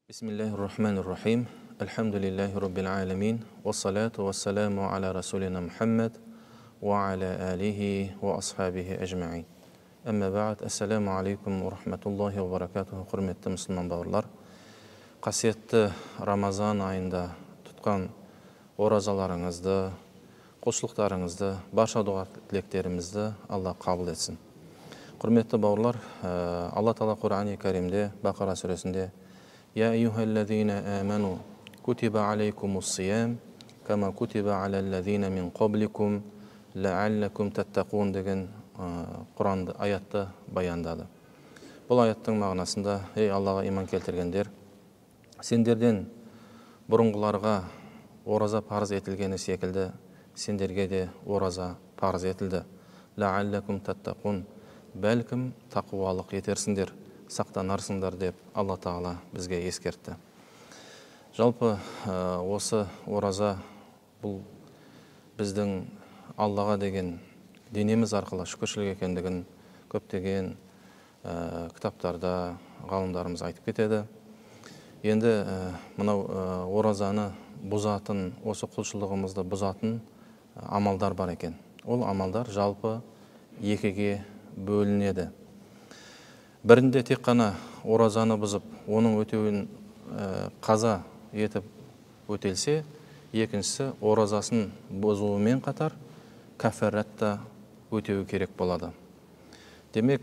Бисмиллахир-рахманир-рахим. Альхамдулиллахи раббил аламин. Вассалату вассаламу аля расулина Мухаммад ва аля алихи ва асхабихи ажмаин. Әмма ба'д. Ассаламу алейкум ва рахматуллахи ва баракатуху. Құрметті мұсылман бауырлар. Қасиетті Рамазан айында тұтқан оразаларыңызды, құлшылықтарыңызды, барша дұға тілектерімізді Алла қабыл етсін. Құрметті бауырлар, Алла Тағала Құран-ы Кәрімде Бақара сүресінде Я айюхаллазина аману кутиба алейкумус сиям кама кутиба алаллазина мин қабликум лааллакум таттақун деген Құранды аятты баяндады. Бұл аяттың мағынасында: ей Аллаға иман келтіргендер, сендерден бұрынғыларға ораза парыз етілгені секілді сендерге де ораза парыз етілді. Лааллакум таттақун, бәлкім тақуалық етерсіңдер, сақтанарсыңдар деп Алла Тағала бізге ескертті. Жалпы осы ораза бұл біздің Аллаға деген денеміз арқылы шүкіршілік екендігін көптеген кітаптарда ғалымдарымыз айтып кетеді. Енді мынау оразаны бұзатын, осы құлшылығымызды бұзатын амалдар бар екен. Ол амалдар жалпы екіге бөлінеді. Бірінде тек қана оразаны бұзып, оның өтеуін қаза етіп өтелсе, екіншісі оразасын бұзуымен қатар кафаратта өтеуі керек болады. Демек,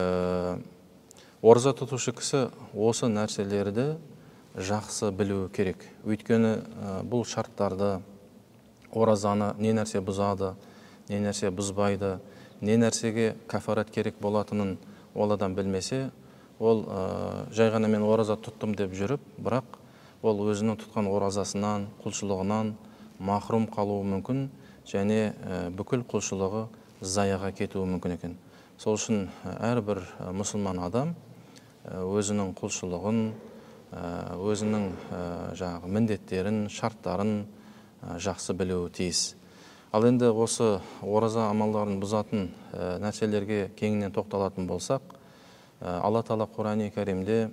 ораза тұтушы кісі осы нәрселерді жақсы білуі керек. Өйткені бұл шарттарды, оразаны не нәрсе бұзады, не нәрсе бұзбайды, не нәрсеге кафарат керек болатынын ол адам білмесе, ол жай ғана мен ораза тұттым деп жүріп, бірақ ол өзінің тұтқан оразасынан, құлшылығынан махрум қалуы мүмкін, және бүкіл құлшылығы заяға кетуі мүмкін екен. Сол үшін әрбір мұсылман адам өзінің құлшылығын, өзінің міндеттерін, шарттарын жақсы білуі тиіс. Ал енді осы ораза амалдарын бұзатын нәрселерге кеңінен тоқталатын болсақ, Алла Тағала Құран-ы Кәрімде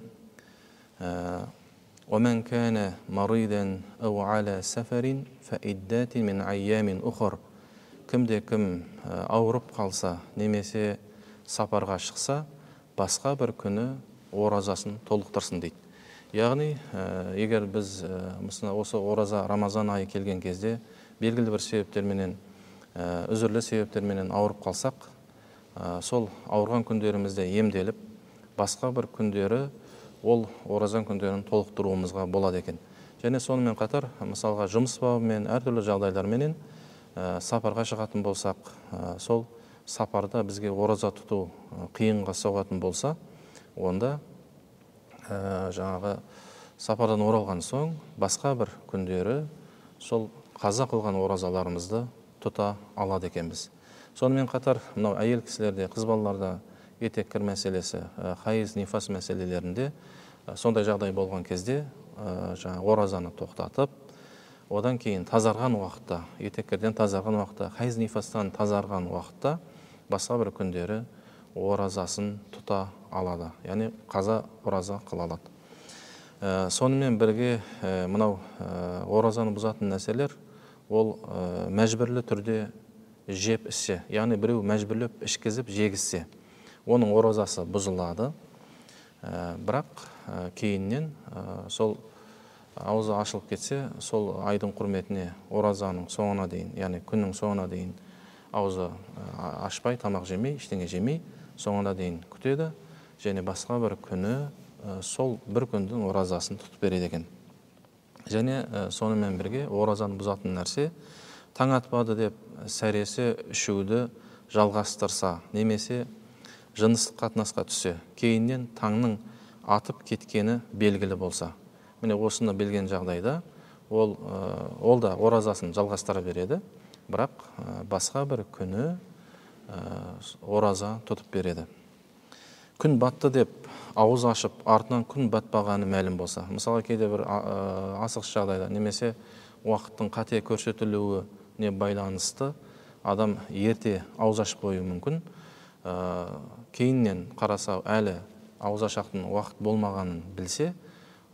وَمَنْ كَانَ مَرِيدًا أَوْ عَلَى سَفَرٍ فَإِدَّةٍ مِنْ أَيَّامٍ أُخَرَ Кімде-кім ауырып қалса, немесе сапарға шықса, басқа бір күні оразасын толықтырсын дейді. Яғни, егер біз осы ораза Рамазан айы келген кезде белгілі бір себептерменен, үзірлі себептерменен ауырып қалсақ, сол ауырған күндерімізде емделіп, басқа бір күндері ол оразан күндерін толықтыруымызға болады екен. Және сонымен қатар, мысалға жұмыс бабымен, әртүрлі жағдайларменен сапарға шығатын болсақ, сол сапарда бізге ораза тұту қиынға соғатын болса, онда сапардан оралған соң басқа бір күндері сол қаза қылған оразаларымызды тұта алады екенбіз. Сонымен қатар, мынау әйел кісілерде, қыз балаларда етек-кір мәселесі, хайыз, нифас мәселелерінде сондай жағдай болған кезде оразаны тоқтатып, одан кейін тазарған уақытта, етек-кірден тазарған уақытта, хайыз, нифастан тазарған уақытта басқа бір күндері оразасын тұта алады. Яғни қаза ораза қыла алады. Сонымен бірге мынау оразаны бұзатын нәрселер, ол мәжбүрлі түрде жеп ішсе, яғни біреу мәжбүрлеп ішкізіп жегізсе, оның оразасы бұзылады. Бірақ кейіннен сол аузы ашылып кетсе, сол айдың құрметіне оразаның соңына дейін, яғни күннің соңына дейін аузы ашпай, тамақ жемей, ештеңе жемей, соңына дейін күтеді, және басқа бір күні сол бір күндің оразасын тұтып береді екен. Және сонымен бірге оразаны бұзатын нәрсе, таң атпады деп сәресі ішуді жалғастырса, немесе жыныстық қатынасқа түссе, кейіннен таңның атып кеткені белгілі болса, міне осыны білген жағдайда ол да оразасын жалғастыра береді, бірақ басқа бір күні ораза тұтып береді. Күн батты деп ауыз ашып, артынан күн батпағаны мәлім болса, мысалы кейде бір асығыс жағдайда, немесе уақыттың қате көрсетілуіне байланысты адам ерте ауыз ашып қоюы мүмкін. Кейіннен қараса әлі ауыз ашақтың уақыт болмағанын білсе,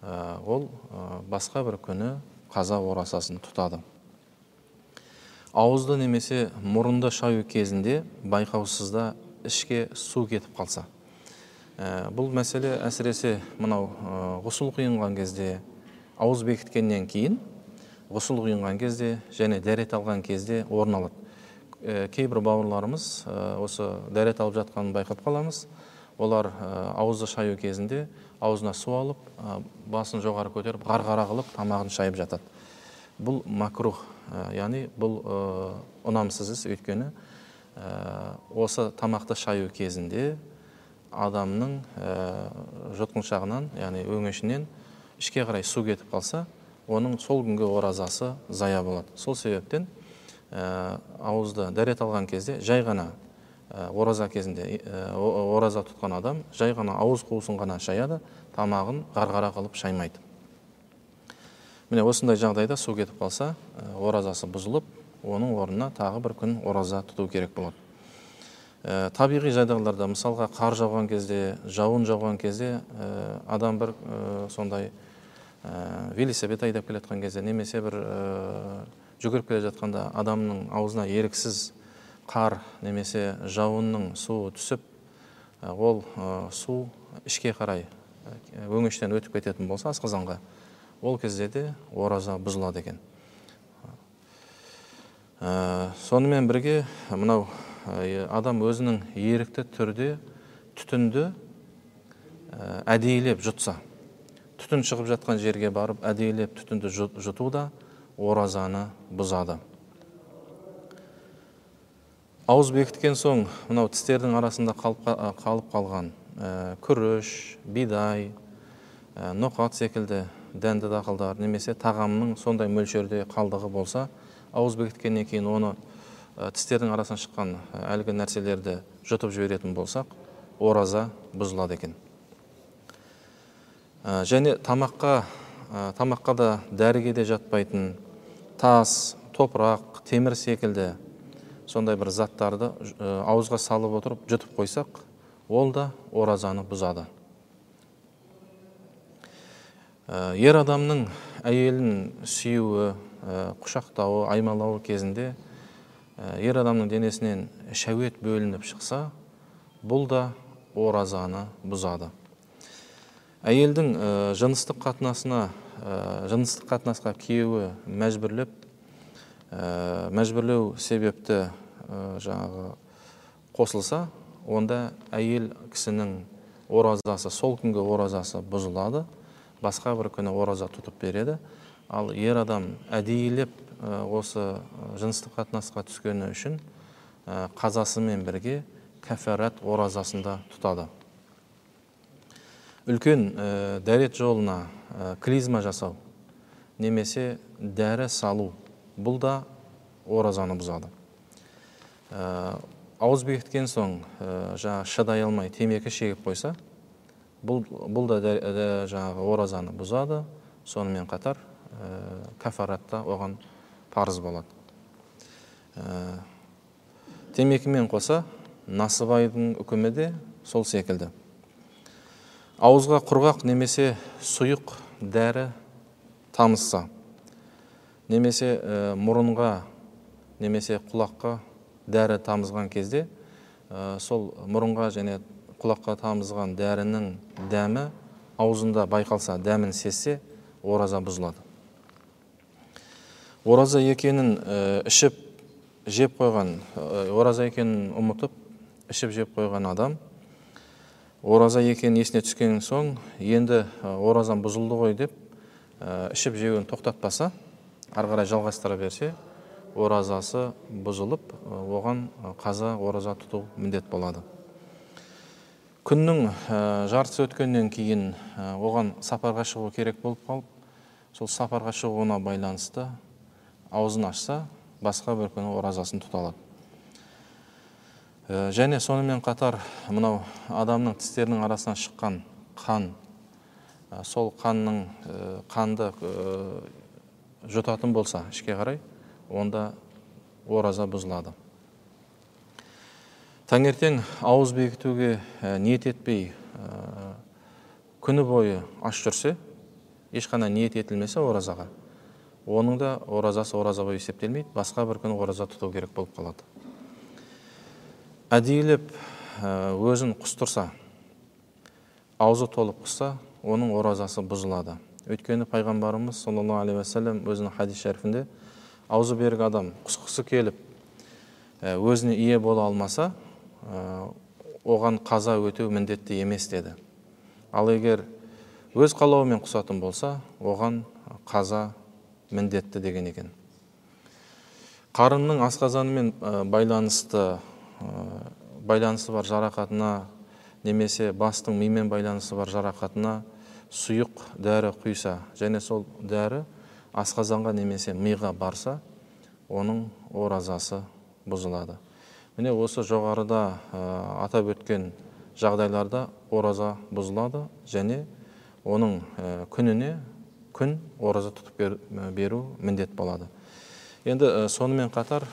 ол басқа бір күні қаза оразасын тұтады. Ауызды немесе мұрынды шаю кезінде байқаусызда ішке су кетіп қалса, бұл мәселе әсіресе мынау ғұсыл құйынған кезде, ауыз бекіткеннен кейін ғұсыл құйынған кезде және дәрет алған кезде орын алады. Кейбір бауырларымыз осы дәрет алып жатқанын байқап қаламыз. Олар ауызды шаю кезінде аузына су алып, басын жоғары көтеріп, ғарғара қылып тамағын шайып жатады. Бұл макрух, яғни бұл ұнамсыз іс, өйткені осы тамақты шаю кезінде адамның жұтқыншағынан, яғни өңешінен ішке қарай су кетіп қалса, оның сол күнгі оразасы зая болады. Сол себептен ауызды дәрет алған кезде жай ғана ораза кезінде ораза тұтқан адам жай ғана ауыз қуысын ғана шаяды, тамағын ғарғара қылып шаймайды. Міне осындай жағдайда су кетіп қалса, оразасы бұзылып, оның орнына тағы бір күн ораза тұту керек болады. Табиғи жағдайларда, мысалға қар жауған кезде, жауын жауған кезде, адам бір сондай велосипед айдап келе жатқан кезде, немесе бір жүгіріп келе жатқанда адамның аузына еріксіз қар немесе жауынның суы түсіп, ол су ішке қарай өңештен өтіп кететін болса, асқазанға, ол кезде де ораза бұзылады екен. Сонымен бірге мынау адам өзінің ерікті түрде түтінді әдейілеп жұтса, түтін шығып жатқан жерге барып әдейілеп түтінді жұту да оразаны бұзады. Ауыз бекіткен соң, мынау тістердің арасында қалып қалған күріш, бидай, ноқат секілді дәнді дақылдар, немесе тағамның сондай мөлшерде қалдығы болса, ауыз бекіткеннен кейін оны тістердің арасынан шыққан әлгі нәрселерді жұтып жіберетін болсақ, ораза бұзылады екен. Және тамаққа да дәріге де жатпайтын тас, топырақ, темір секілді сондай бір заттарды ауызға салып отырып жұтып қойсақ, ол да оразаны бұзады. Ер адамның әйелін сүюі, құшақтауы, аймалауы кезінде ер адамның денесінен шәует бөлініп шықса, бұл да оразаны бұзады. Әйелдің жыныстық қатынасқа күйеуі мәжбүрлеу себепті қосылса, онда әйел кісінің оразасы, сол күнгі оразасы бұзылады, басқа бір күні ораза тұтып береді. Ал ер адам әдейілеп осы жыныстық қатынасқа түскені үшін қазасымен бірге кәфарат оразасында тұтады. Үлкен дәрет жолына клизма жасау, немесе дәрі салу, бұл да оразаны бұзады. Ауыз бекіткен соң шыдай алмай темекі шегіп қойса, бұл да оразаны бұзады, сонымен қатар кәфаратта оған парыз болады. Темекімен қоса насыбайдың үкімі де сол секілді. Ауызға құрғақ немесе сұйық дәрі тамызса, немесе мұрынға немесе құлаққа дәрі тамызған кезде, сол мұрынға және құлаққа тамызған дәрінің дәмі аузында байқалса, дәмін сезсе, ораза бұзылады. Ораза екенін ішіп жеп қойған, ораза екенін ұмытып, ішіп жеп қойған адам, ораза екенін есіне түскен соң, енді оразан бұзылды ғой деп, ішіп жеуін тоқтатпаса, ары қарай жалғастыра берсе, оразасы бұзылып, оған қаза ораза тұту міндет болады. Күннің жартысы өткеннен кейін оған сапарға шығу керек болып қалып, сол сапарға шығуына байланысты аузын ашса, басқа бір күні оразасын тұта алады. Және сонымен қатар мынау адамның тістерінің арасынан шыққан қан, сол қанды жұтатын болса ішке қарай, онда ораза бұзылады. Таңертең ауыз бекітуге ниет етпей күні бойы аш жүрсе, ешқандай ниет етілмесе оразаға, оның да оразасы ораза болып есептелмейді, басқа бір күн ораза тұту керек болып қалады. Әдейілеп өзін құстырса, аузы толып құсса, оның оразасы бұзылады. Өйткені пайғамбарымыз саллаллаху алейхи уассалам өзінің хадис шәрифінде аузы берік адам құсқысы келіп өзіне ие бола алмаса, оған қаза өтеу міндетті емес деді. Ал егер өз қалауымен құсатын болса, оған қаза міндетті деген екен. Қарынның асқазанымен байланысы бар жарақатына, немесе бастың мимен байланысы бар жарақатына сұйық дәрі құйса, және сол дәрі асқазанға немесе миға барса, оның оразасы бұзылады. Міне осы жоғарыда атап өткен жағдайларда ораза бұзылады, және оның күніне күн ораза тұтып беру міндет болады. Енді сонымен қатар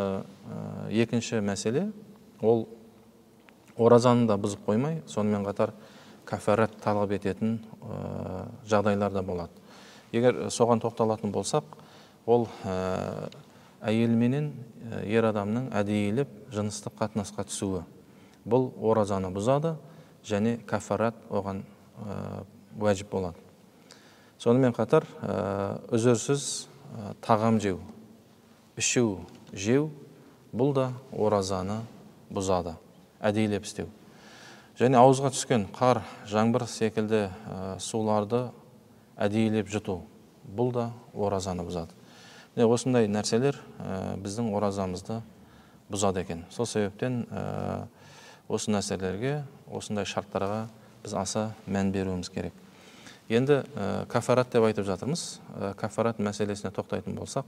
екінші мәселе, ол оразаны да бұзып қоймай, сонымен қатар кафарат талап ететін жағдайларда болады. Егер соған тоқталатын болсақ, ол әйелменен ер адамның әдейілеп жыныстық қатынасқа түсуі. Бұл оразаны бұзады, және кафарат оған уәжіп болады. Сонымен қатар үзірсіз тағам жеу, ішу, жеу, бұл да оразаны бұзады, әдейілеп істеу. Және ауызға түскен қар, жаңбыр секілді суларды әдейілеп жұту, бұл да оразаны бұзады. Осындай нәрселер біздің оразамызды бұзады екен. Сол себептен осы нәрселерге, осындай шарттарға біз аса мән беруіміз керек. Енді кафарат деп айтып жатырмыз. Кафарат мәселесіне тоқтайтын болсақ,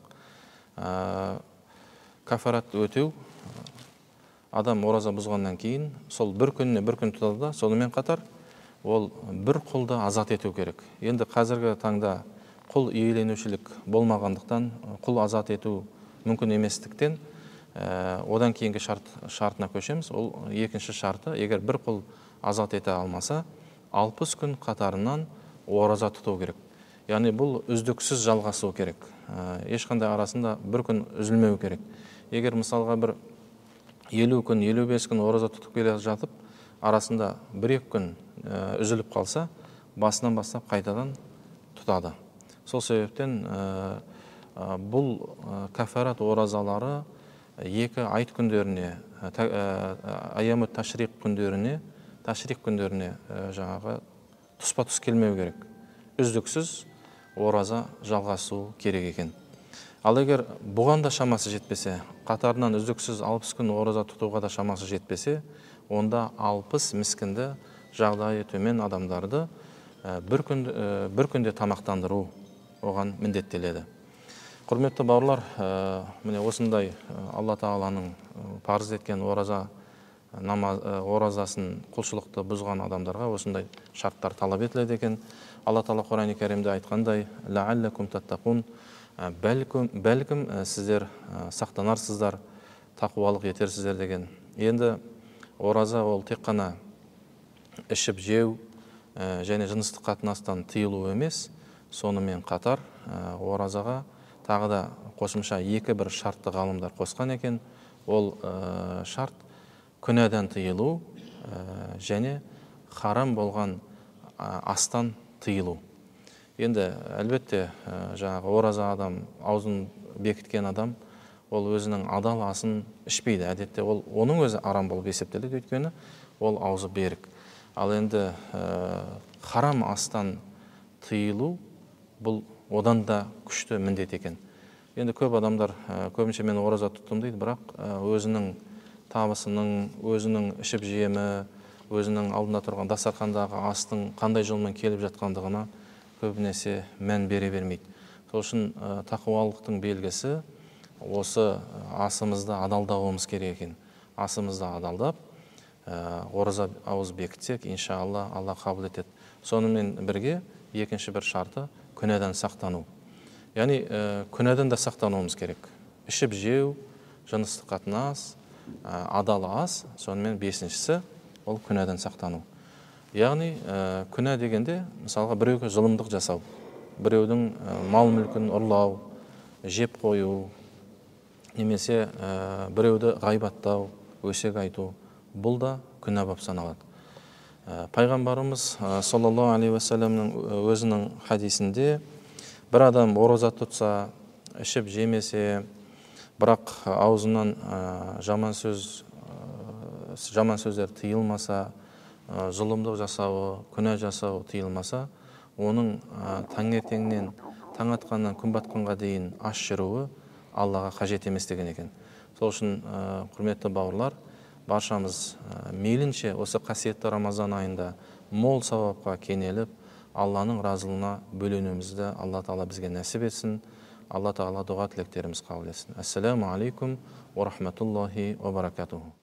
кафарат өтеу, адам ораза бұзғаннан кейін сол бір күніне бір күн тұтады да, сонымен қатар ол бір құлды азат ету керек. Енді қазіргі таңда құл иеленушілік болмағандықтан, құл азат ету мүмкін еместіктен, одан кейінгі шартына көшеміз. Ол екінші шарты, егер бір құл азат ете алмаса, 60 күн қатарынан ораза тұту керек. Яғни бұл үздіксіз жалғасу керек. Ешқандай арасында бір күн үзілмеу керек. Егер мысалға бір 50 күн, 55 күн ораза тұтып келе жатып, арасында 1-2 күн үзіліп қалса, басынан бастап қайтадан тұтады. Сол себептен бұл кафарат оразалары 2 айт күндеріне, аямут ташрик күндеріне жаңағы тұспа-тұс келмеу керек. Үздіксіз ораза жалғасу керек екен. Ал егер бұған да шамасы жетпесе, қатарынан үздіксіз 60 күн ораза тұтуға да шамасы жетпесе, онда 60 міскінді жағдайы төмен адамдарды бір күнде тамақтандыру оған міндеттеледі. Құрметті бауырлар, міне осындай Алла Тағаланың парыз еткен оразасын құлшылықты бұзған адамдарға осындай шарттар талап етіледі екен. Алла Тағала Құран-ы Кәрімде айтқандай: «Лааллакум таттақун», бәлкім сіздер сақтанарсыздар, тақуалық етерсіздер деген. Енді ораза ол тек қана ішіп жеу және жыныстық қатынастан тыйылу емес, сонымен қатар оразаға тағы да қосымша 2 бір шартты ғалымдар қосқан екен. Ол шарт күнәдан тыйылу және харам болған астан тыйылу. Енді әлбетте жаңағы ораза адам, аузын бекіткен адам, ол өзінің адал асын ішпейді. Әдетте ол оның өзі арам болып есептеледі, өйткені ол аузы берік. Ал енді харам астан тыйылу, бұл одан да күшті міндет екен. Енді көп адамдар көбінше мен ораза тұттым дейді, бірақ өзінің табысының, өзінің ішіп жемі, өзінің алдында тұрған дастархандағы астың қандай жолмен келіп жатқандығына көбінесе мән бере бермейді. Сол үшін тақуалықтың белгісі осы асымызды адалдауымыз керек екен. Асымызды адалдап, ораза ауыз бекітсек, иншалла, Алла қабыл етеді. Сонымен бірге екінші бір шарты күнәдан сақтану. Яғни күнәдан да сақтануымыз керек. Ішіп жеу, жыныстық қатынас, адал ас, сонымен бесіншісі ол күнәдан сақтану. Яғни күнә дегенде, мысалға біреуге зұлымдық жасау, біреудің мал мүлкін ұрлау, жеп қою, немесе біреуді ғайбаттау, өсек айту, бұл да күнә болып саналады. Пайғамбарымыз саллаллаху алейхи уассаламның өзінің хадисінде бір адам ораза тұтса, ішіп жемесе, бірақ аузынан жаман сөздер тыйылмаса, зұлымдық жасауы, күнә жасауы тыйылмаса, оның таңертеңнен таң атқаннан күн батқанға дейін аш жүруі Аллаға қажет емес деген екен. Сол үшін құрметті бауырлар, баршамыз мейлінше осы қасиетті Рамазан айында мол сауапқа кенеліп, Алланың разылығына бөленуімізді Алла Тағала бізге нәсіп етсін. Алла Тағала дұға тілектеріміз қабыл етсін. Ассаламу алейкум ва рахматуллахи ва баракатуху.